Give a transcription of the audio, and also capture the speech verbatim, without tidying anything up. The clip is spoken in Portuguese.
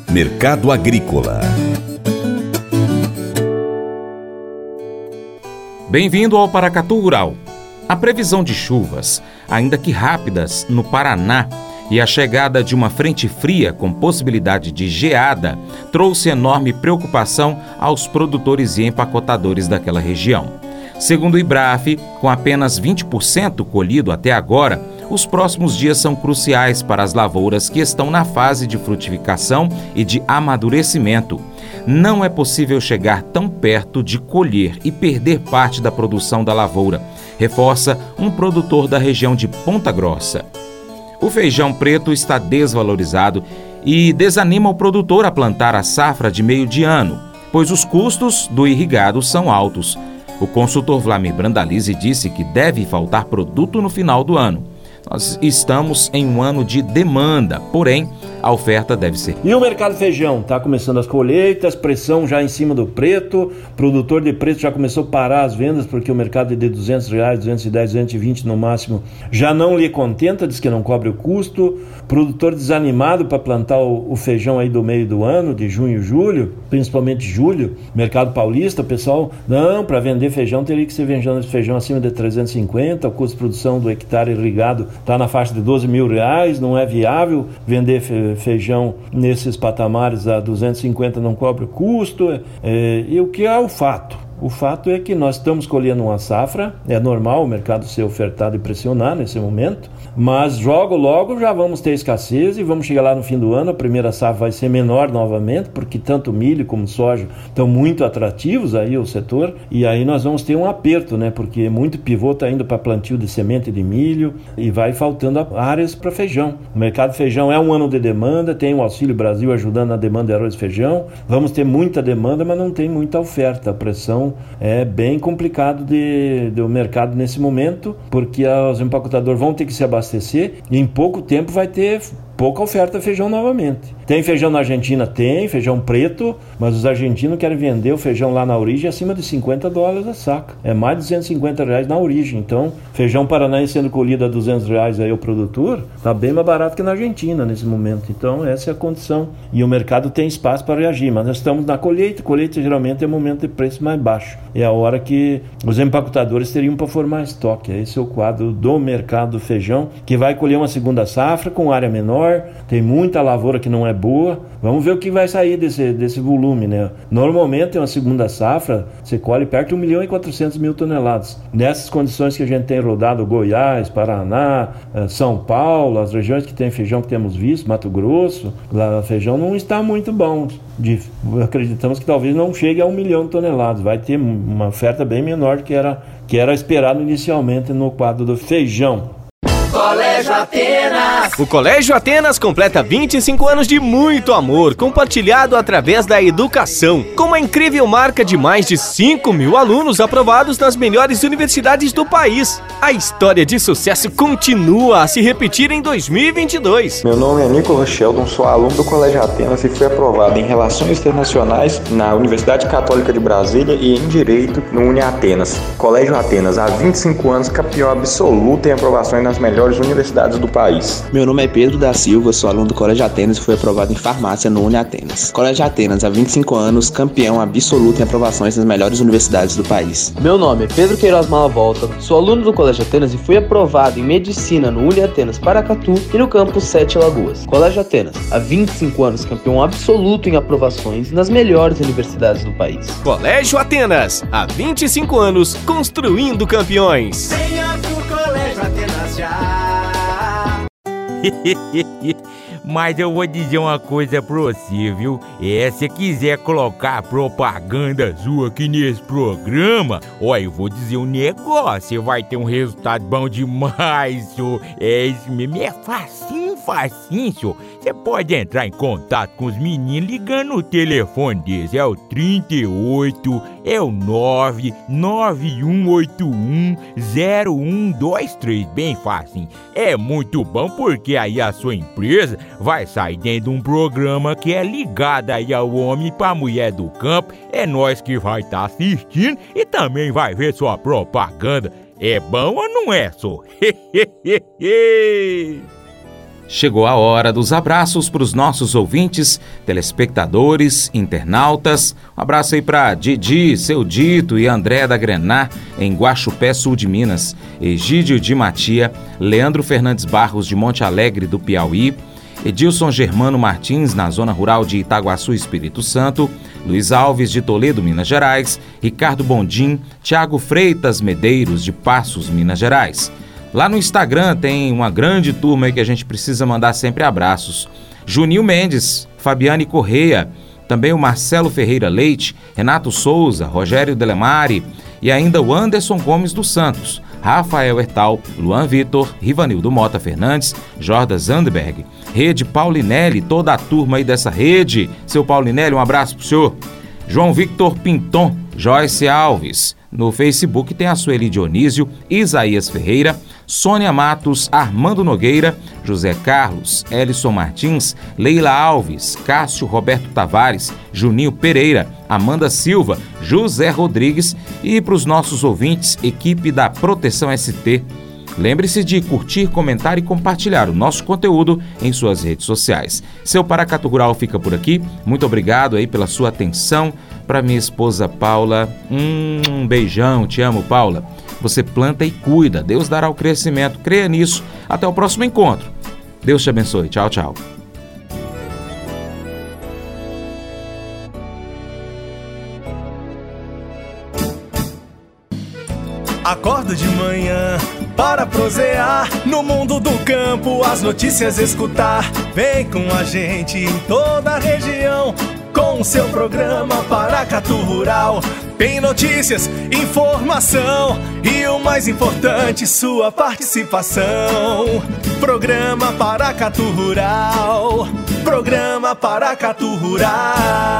Mercado Agrícola. Bem-vindo ao Paracatu Rural. A previsão de chuvas, ainda que rápidas, no Paraná e a chegada de uma frente fria com possibilidade de geada trouxe enorme preocupação aos produtores e empacotadores daquela região. Segundo o IBRAF, com apenas vinte por cento colhido até agora, os próximos dias são cruciais para as lavouras que estão na fase de frutificação e de amadurecimento. Não é possível chegar tão perto de colher e perder parte da produção da lavoura, reforça um produtor da região de Ponta Grossa. O feijão preto está desvalorizado e desanima o produtor a plantar a safra de meio de ano, pois os custos do irrigado são altos. O consultor Vlamir Brandalize disse que deve faltar produto no final do ano. Nós estamos em um ano de demanda, porém, a oferta deve ser. E o mercado feijão? Está começando as colheitas, pressão já em cima do preto, produtor de preto já começou a parar as vendas porque o mercado de duzentos reais, duzentos e dez, duzentos e vinte no máximo já não lhe contenta, diz que não cobre o custo. Produtor desanimado para plantar o, o feijão aí do meio do ano, de junho e julho, principalmente julho, mercado paulista, pessoal, não, para vender feijão teria que ser vendendo feijão acima de trezentos e cinquenta, o custo de produção do hectare irrigado está na faixa de doze mil reais, não é viável vender fe, feijão nesses patamares a duzentos e cinquenta, não cobre o custo. É, e o que é o fato? O fato é que nós estamos colhendo uma safra, é normal o mercado ser ofertado e pressionar nesse momento, mas logo logo já vamos ter escassez e vamos chegar lá no fim do ano, a primeira safra vai ser menor novamente, porque tanto milho como soja estão muito atrativos aí o setor, e aí nós vamos ter um aperto, né, porque muito pivô está indo para plantio de semente de milho e vai faltando áreas para feijão. O mercado feijão é um ano de demanda, tem o Auxílio Brasil ajudando na demanda de arroz e feijão, vamos ter muita demanda, mas não tem muita oferta, a pressão é bem complicado de, do mercado nesse momento, porque os empacotadores vão ter que se abastecer e em pouco tempo vai ter pouca oferta de feijão novamente. Tem feijão na Argentina? Tem, feijão preto, mas os argentinos querem vender o feijão lá na origem acima de cinquenta dólares a saca. É mais de duzentos e cinquenta reais na origem. Então, feijão paranaense sendo colhido a duzentos reais aí o produtor, está bem mais barato que na Argentina nesse momento. Então, essa é a condição. E o mercado tem espaço para reagir, mas nós estamos na colheita. Colheita geralmente é momento de preço mais baixo. É a hora que os empacotadores teriam para formar estoque. Esse é o quadro do mercado do feijão, que vai colher uma segunda safra com área menor. Tem muita lavoura que não é boa. Vamos ver o que vai sair desse, desse volume, né? Normalmente, uma segunda safra, você colhe perto de um milhão e quatrocentos mil toneladas. Nessas condições que a gente tem rodado, Goiás, Paraná, São Paulo, as regiões que tem feijão que temos visto, Mato Grosso, lá o feijão não está muito bom. De, acreditamos que talvez não chegue a um milhão de toneladas. Vai ter uma oferta bem menor do que era, que era esperado inicialmente no quadro do feijão. Colégio Atenas. O Colégio Atenas completa vinte e cinco anos de muito amor, compartilhado através da educação, com uma incrível marca de mais de cinco mil alunos aprovados nas melhores universidades do país. A história de sucesso continua a se repetir em dois mil e vinte e dois. Meu nome é Nicolas Sheldon, sou aluno do Colégio Atenas e fui aprovado em Relações Internacionais na Universidade Católica de Brasília e em Direito no UniAtenas. Colégio Atenas, há vinte e cinco anos, campeão absoluto em aprovações nas melhores universidades do país. Meu nome é Pedro da Silva, sou aluno do Colégio Atenas e fui aprovado em farmácia no UniAtenas. Colégio Atenas, há vinte e cinco anos, campeão absoluto em aprovações nas melhores universidades do país. Meu nome é Pedro Queiroz Malavolta, sou aluno do Colégio Atenas e fui aprovado em medicina no UniAtenas Paracatu e no campus Sete Lagoas. Colégio Atenas, há vinte e cinco anos, campeão absoluto em aprovações nas melhores universidades do país. Colégio Atenas, há vinte e cinco anos, construindo campeões. Venha pro Colégio Atenas já. Mas eu vou dizer uma coisa pra você, viu? É, se quiser colocar propaganda sua aqui nesse programa, ó, eu vou dizer um negócio, você vai ter um resultado bom demais, senhor. É isso mesmo, é facinho, facinho, senhor. Você pode entrar em contato com os meninos ligando o telefone deles, é o trinta e oito, é o nove nove um oito um zero um dois três, bem facinho. É muito bom porque aí a sua empresa vai sair dentro de um programa que é ligado aí ao homem para a mulher do campo. É nós que vai estar tá assistindo e também vai ver sua propaganda. É bom ou não é, só? Chegou a hora dos abraços para os nossos ouvintes, telespectadores, internautas. Um abraço aí para Didi, Seu Dito e André da Grená, em Guaxupé, sul de Minas. Egídio de Matia, Leandro Fernandes Barros, de Monte Alegre, do Piauí. Edilson Germano Martins, na zona rural de Itaguaçu, Espírito Santo. Luiz Alves, de Toledo, Minas Gerais. Ricardo Bondim, Tiago Freitas Medeiros, de Passos, Minas Gerais. Lá no Instagram tem uma grande turma aí que a gente precisa mandar sempre abraços. Juninho Mendes, Fabiane Correia, também o Marcelo Ferreira Leite, Renato Souza, Rogério Delemare e ainda o Anderson Gomes dos Santos, Rafael Hertal, Luan Vitor, Rivanildo Mota Fernandes, Jorda Zandberg, Rede Paulinelli, toda a turma aí dessa rede. Seu Paulinelli, um abraço pro senhor. João Victor Pinton, Joyce Alves. No Facebook tem a Sueli Dionísio, Isaías Ferreira, Sônia Matos, Armando Nogueira, José Carlos, Elison Martins, Leila Alves, Cássio Roberto Tavares, Juninho Pereira, Amanda Silva, José Rodrigues e para os nossos ouvintes, equipe da Proteção S T. Lembre-se de curtir, comentar e compartilhar o nosso conteúdo em suas redes sociais. Seu Paracatu Rural fica por aqui. Muito obrigado aí pela sua atenção. Para minha esposa Paula, um beijão, te amo, Paula. Você planta e cuida, Deus dará o crescimento, creia nisso. Até o próximo encontro. Deus te abençoe, tchau, tchau. Acordo de manhã para prosear no mundo do campo, as notícias escutar. Vem com a gente em toda a região com o seu programa Paracatu Rural. Tem notícias, informação e o mais importante, sua participação. Programa Paracatu Rural. Programa Paracatu Rural.